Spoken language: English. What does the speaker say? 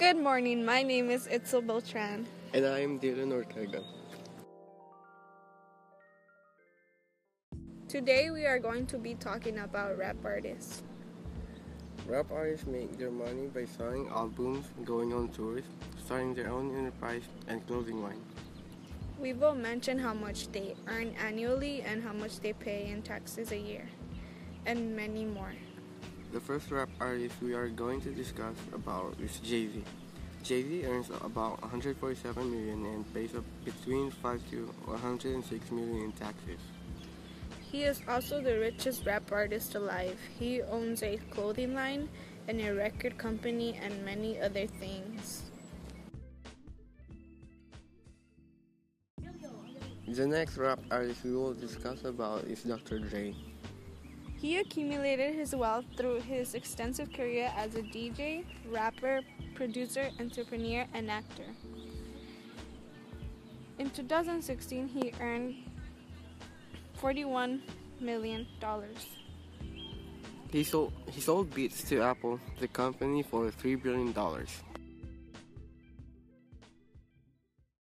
Good morning, my name is Itzel Beltran. And I am Dylan Ortega. Today we are going to be talking about rap artists. Rap artists make their money by selling albums, going on tours, starting their own enterprise, and clothing line. We will mention how much they earn annually and how much they pay in taxes a year, and many more. The first rap artist we are going to discuss about is Jay-Z. Jay-Z earns about $147 million and pays up between $5 to $106 million in taxes. He is also the richest rap artist alive. He owns a clothing line and a record company and many other things. The next rap artist we will discuss about is Dr. Dre. He accumulated his wealth through his extensive career as a DJ, rapper, producer, entrepreneur, and actor. In 2016, he earned $41 million. He sold Beats to Apple, the company, for $3 billion.